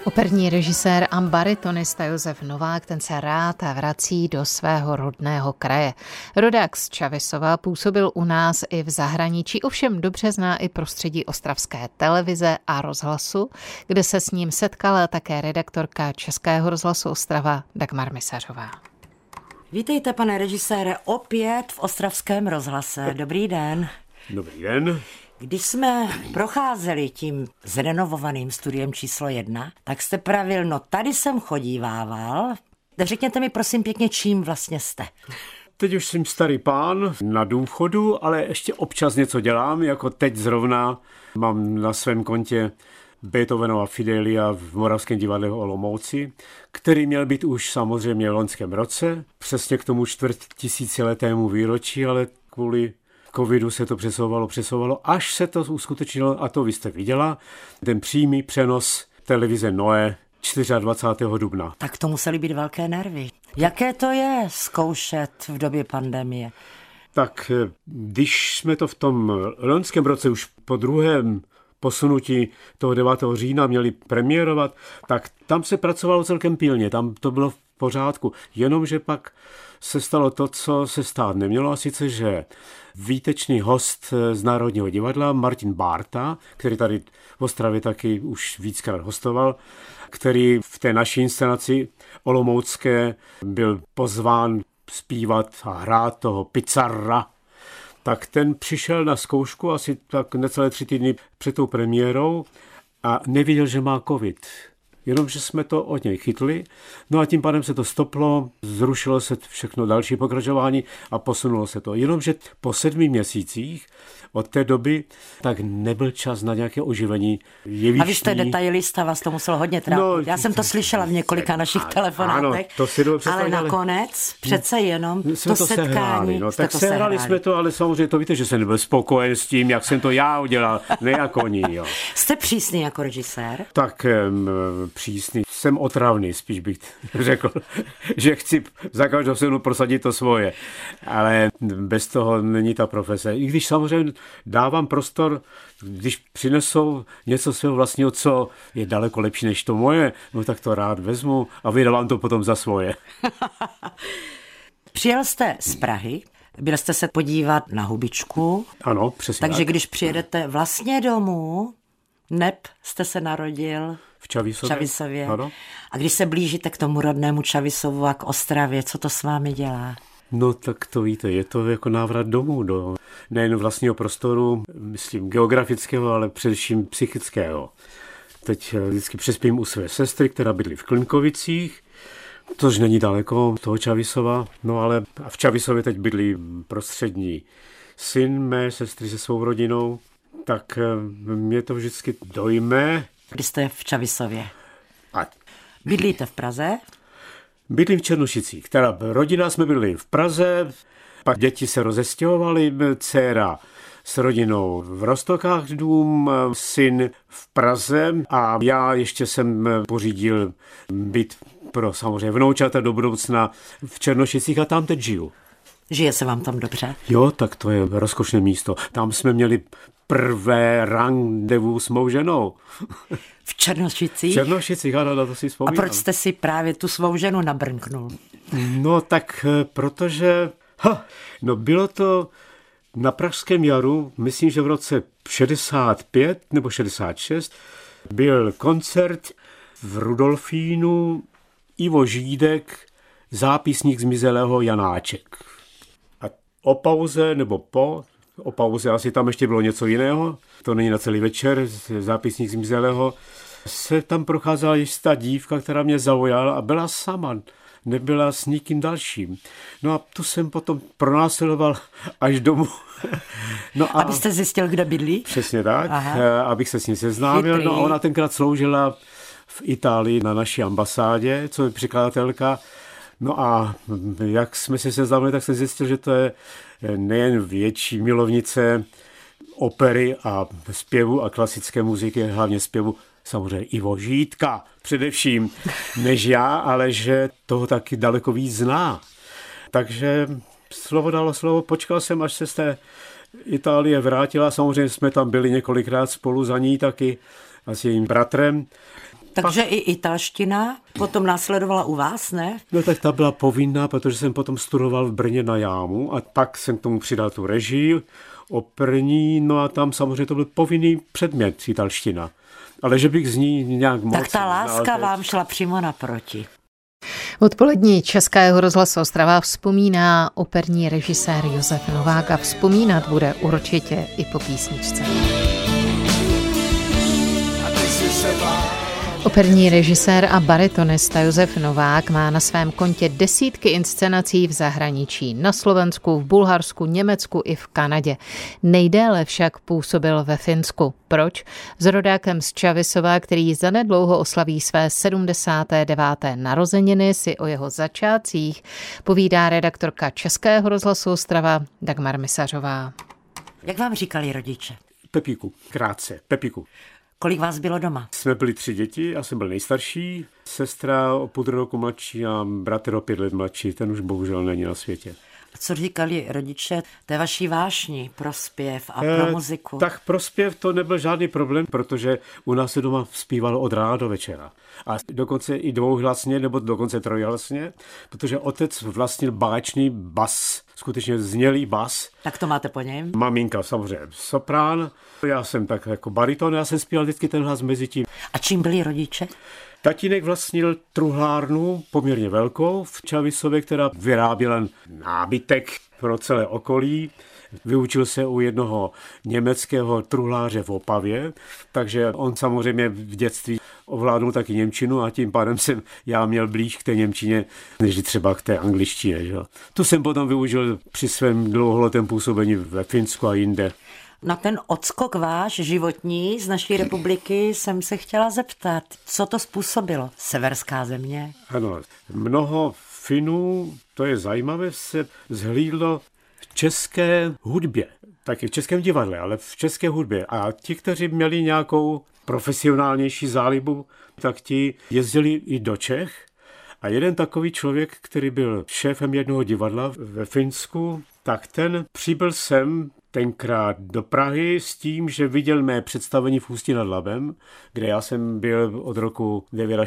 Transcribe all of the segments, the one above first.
Operní režisér a baritonista Josef Novák, ten se rád vrací do svého rodného kraje. Rodák z Čavisova působil u nás i v zahraničí, ovšem dobře zná i prostředí ostravské televize a rozhlasu, kde se s ním setkala také redaktorka Českého rozhlasu Ostrava Dagmar Misařová. Vítejte, pane režisére, opět v ostravském rozhlase. Dobrý den. Dobrý den. Když jsme procházeli tím zrenovovaným studiem číslo 1, tak jste pravil, no tady jsem chodívával. Řekněte mi prosím pěkně, čím vlastně jste. Teď už jsem starý pán na důchodu, ale ještě občas něco dělám, jako teď zrovna mám na svém kontě Beethovenova Fidelia v Moravském divadle v Olomouci, který měl být už samozřejmě v loňském roce, přesně k tomu 4000letému výročí, ale kvůli covidu se to přesouvalo, až se to uskutečnilo, a to vy jste viděla, ten přímý přenos televize Noe 24. dubna. Tak to musely být velké nervy. Jaké to je zkoušet v době pandemie? Tak když jsme to v tom loňském roce už po druhém posunutí toho 9. října měli premiérovat, tak tam se pracovalo celkem pilně, tam to bylo v pořádku, jenomže pak se stalo to, co se stát nemělo, a sice, že výtečný host z Národního divadla Martin Bárta, který tady v Ostravě taky už víckrát hostoval, který v té naší inscenaci olomoucké byl pozván zpívat a hrát toho Pizzarra, tak ten přišel na zkoušku asi tak necelé 3 týdny před tou premiérou a nevěděl, že má covid. Jenomže jsme to od něj chytli, no a tím pádem se to stoplo, zrušilo se všechno další pokračování a posunulo se to. Jenomže po 7 měsících od té doby tak nebyl čas na nějaké oživení jevištní. A vy jste detailista, vás to muselo hodně trápit. No, já jsem to slyšela v několika našich telefonátech, ano, to si ale nakonec přece jenom to setkání. No, tak sehrali jsme to, ale samozřejmě to víte, že jsem nebyl spokojen s tím, jak jsem to já udělal, ne jako oni. Jo. Jste přísný jako režisér? Tak přísný. Jsem otravný, spíš bych řekl, že chci za každou cenu prosadit to svoje. Ale bez toho není ta profese. I když samozřejmě dávám prostor, když přinesou něco svého vlastního, co je daleko lepší než to moje, no tak to rád vezmu a vydávám to potom za svoje. Přijel jste z Prahy, byl jste se podívat na hubičku. Ano, přesně. Takže když přijedete vlastně domů, neb jste se narodil v Čavisově. Ano. A když se blížíte k tomu rodnému Čavisovu a k Ostravě, co to s vámi dělá? No tak to víte, je to jako návrat domů do nejen vlastního prostoru, myslím geografického, ale především psychického. Teď vždycky přespím u své sestry, která bydlí v Klimkovicích, což není daleko toho Čavisova, no ale v Čavisově teď bydlí prostřední syn mé sestry se svou rodinou, tak mě to vždycky dojme. Kdy jste v Čavisově? A bydlíte v Praze? Bydlím v Černošicích. Teda rodina jsme byli v Praze, pak děti se rozestěhovaly, dcéra s rodinou v Roztokách dům, syn v Praze a já ještě jsem pořídil byt pro samozřejmě vnoučata do budoucna v Černošicích a tam teď žiju. Žije se vám tam dobře? Jo, tak to je rozkošné místo. Tam jsme měli prvé randevu s mou ženou. V Černošicích? V Černošicích, ano, na to si vzpomínám. A proč jste si právě tu svou ženu nabrnknul? No tak, protože, bylo to na Pražském jaru, myslím, že v roce 65 nebo 66, byl koncert v Rudolfínu, Ivo Žídek, zápisník zmizelého Janáček. A o pauze asi tam ještě bylo něco jiného, to není na celý večer, zápisník zmizelého, se tam procházela jistá dívka, která mě zaujala a byla sama, nebyla s nikým dalším. No a tu jsem potom pronásledoval až domů. No a abyste zjistil, kde bydlí? Přesně tak, abych se s ní seznámil. Chytrý. No a ona tenkrát sloužila v Itálii na naší ambasádě, co je překladatelka. No a jak jsme se seznámili, tak jsem zjistil, že to je nejen větší milovnice opery a zpěvu a klasické muziky, hlavně zpěvu, samozřejmě Ivo Žídka především, než já, ale že toho taky daleko víc zná. Takže slovo dalo slovo, počkal jsem, až se z té Itálie vrátila, samozřejmě jsme tam byli několikrát spolu za ní taky a s jejím bratrem. Takže i italština potom následovala u vás, ne? No tak ta byla povinná, protože jsem potom studoval v Brně na jámu a pak jsem k tomu přidal tu režii operní, no a tam samozřejmě to byl povinný předmět italština. Ale že bych z ní nějak moc... Tak ta láska vám šla přímo naproti. Odpolední Českého rozhlasu Ostrava vzpomíná operní režisér Josef Novák a vzpomínat bude určitě i po písničce. Operní režisér a baritonista Josef Novák má na svém kontě desítky inscenací v zahraničí, na Slovensku, v Bulharsku, Německu i v Kanadě. Nejdéle však působil ve Finsku. Proč? S rodákem z Čavisova, který zanedlouho oslaví své 79. narozeniny, si o jeho začátcích povídá redaktorka Českého rozhlasu Ostrava Dagmar Misařová. Jak vám říkali rodiče? Pepíku, krátce, Pepíku. Kolik vás bylo doma? Jsme byli 3 děti, já jsem byl nejstarší, sestra o půl roku mladší a bratr o 5 let mladší, ten už bohužel není na světě. A co říkali rodiče té vaší vášni pro zpěv a pro muziku? Tak pro zpěv to nebyl žádný problém, protože u nás se doma zpívalo od rána do večera. A dokonce i dvouhlasně, nebo dokonce trojhlasně, protože otec vlastnil báječný bas, skutečně znělý bas. Tak to máte po něm? Maminka samozřejmě soprán, já jsem tak jako bariton, já jsem zpíval vždycky ten hlas mezi tím. A čím byli rodiče? Tatínek vlastnil truhlárnu poměrně velkou v Čavisově, která vyráběla nábytek pro celé okolí. Vyučil se u jednoho německého truhláře v Opavě, takže on samozřejmě v dětství ovládnul taky němčinu a tím pádem jsem já měl blíž k té němčině, než třeba k té angličtině. Že? Tu jsem potom využil při svém dlouholetém působení ve Finsku a jinde. Na ten odskok váš životní z naší republiky jsem se chtěla zeptat, co to způsobilo? Severská země? Ano, mnoho Finů, to je zajímavé, se zhlídlo v české hudbě, taky v českém divadle, ale v české hudbě. A ti, kteří měli nějakou profesionálnější zálibu, tak ti jezdili i do Čech. A jeden takový člověk, který byl šéfem jednoho divadla ve Finsku, tak ten přibyl sem tenkrát do Prahy s tím, že viděl mé představení v Ústí nad Labem, kde já jsem byl od roku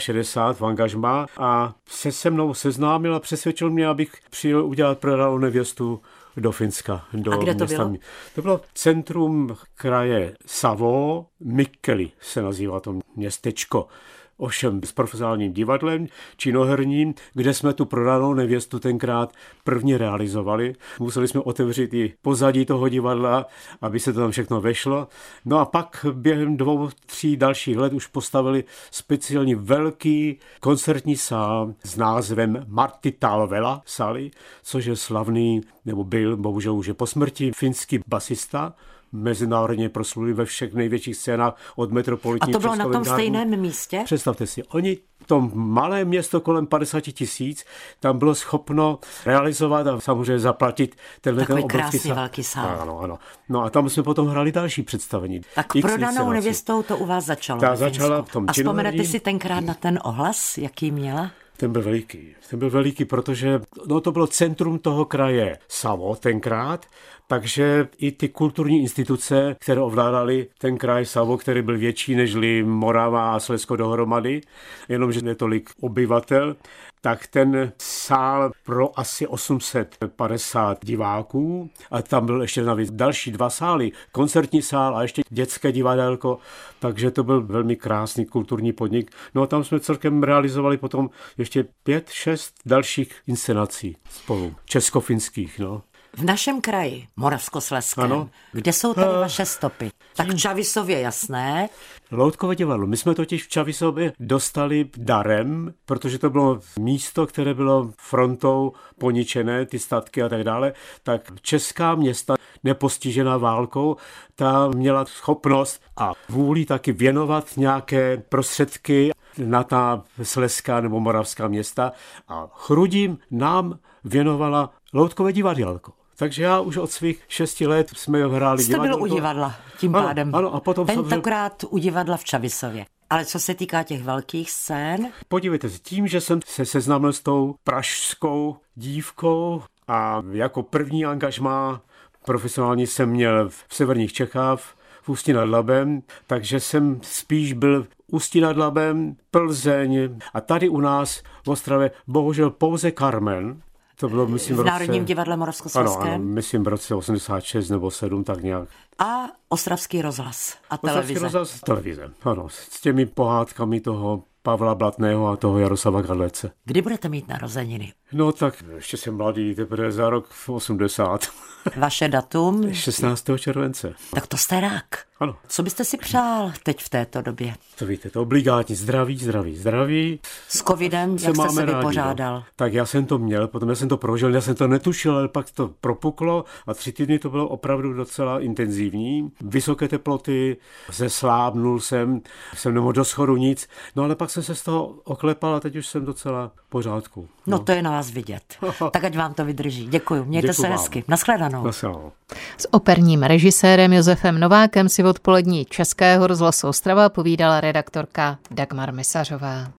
69 v angažmá a se mnou seznámil a přesvědčil mě, abych přijel udělat Prodanou nevěstu do Finska. A kde to bylo? To bylo centrum kraje Savo, Mikkeli se nazývá to městečko. Ovšem s profesionálním divadlem činoherním, kde jsme tu Prodanou nevěstu tenkrát prvně realizovali. Museli jsme otevřít i pozadí toho divadla, aby se to tam všechno vešlo. No a pak během 2-3 dalších let už postavili speciální velký koncertní sál s názvem Martti Talvela sály, což je slavný, nebo byl, bohužel už je po smrti, finský basista, mezinárodně prosluli ve všech největších scénách od metropolitní. A to bylo na tom stejném místě? Představte si, oni to malé město kolem 50 000, tam bylo schopno realizovat a samozřejmě zaplatit tenhle ten obrovský krásný velký sál. Ano. No a tam jsme potom hráli další představení. Tak Prodanou nevěstou to u vás začalo. Ta začala v tom a vzpomenete si tenkrát na ten ohlas, jaký měla? Ten byl veliký, protože to bylo centrum toho kraje Savo tenkrát, takže i ty kulturní instituce, které ovládaly ten kraj Savo, který byl větší nežli Morava a Slezsko dohromady, jenomže netolik obyvatel, tak ten sál pro asi 850 diváků a tam byl ještě navíc další 2 sály, koncertní sál a ještě dětské divadelko, takže to byl velmi krásný kulturní podnik. No a tam jsme celkem realizovali potom ještě 5-6 dalších inscenací spolu, českofinských, no. V našem kraji, Moravskoslezském, kde jsou tady vaše stopy? Tak v Čavisově, jasné. Loutkovo divadlo. My jsme totiž v Čavisově dostali darem, protože to bylo místo, které bylo frontou poničené, ty statky a tak dále, tak česká města nepostižená válkou, ta měla schopnost a vůli taky věnovat nějaké prostředky na ta slezská nebo moravská města a Chrudim nám věnovala Loutkové divadelko. Takže já už od svých 6 let jsme hráli divadelko. Jste byl u divadla tím pádem. Ano, a potom tentokrát u divadla v Čavisově. Ale co se týká těch velkých scén? Podívejte se, tím, že jsem se seznámil s tou pražskou dívkou a jako první angažmá profesionální jsem měl v severních Čechách, v Ústí nad Labem, takže jsem spíš byl Ústí nad Labem, Plzeň a tady u nás v Ostravě bohužel pouze Carmen. To bylo, myslím, v Národním divadle Moravskoslezském. Ano, myslím v roce 86 nebo 7, tak nějak. A Ostravský rozhlas a televize. Ostravský rozhlas, televize, ano, s těmi pohádkami toho Pavla Blatného a toho Jaroslava Kadlece. Kdy budete mít narozeniny? No tak ještě jsem mladý, teprve za rok 80. Vaše datum? 16. července. Tak to jste rák. Ano. Co byste si přál teď v této době? To víte, to obligátní zdraví. S covidem, jak jste se vypořádal? No. Tak já jsem to měl, potom já jsem to prožil, já jsem to netušil, ale pak to propuklo a 3 týdny to bylo opravdu docela intenzivní. Vysoké teploty, zeslábnul jsem nemohl do schodu nic, no ale pak jsem se z toho oklepal a teď už jsem docela v pořádku. No to je na vás vidět. Tak ať vám to vydrží. Děkuju, mějte se hezky. Naschledanou. S operním režisérem Josefem Novákem si v odpolední Českého rozhlasu Ostrava povídala redaktorka Dagmar Misařová.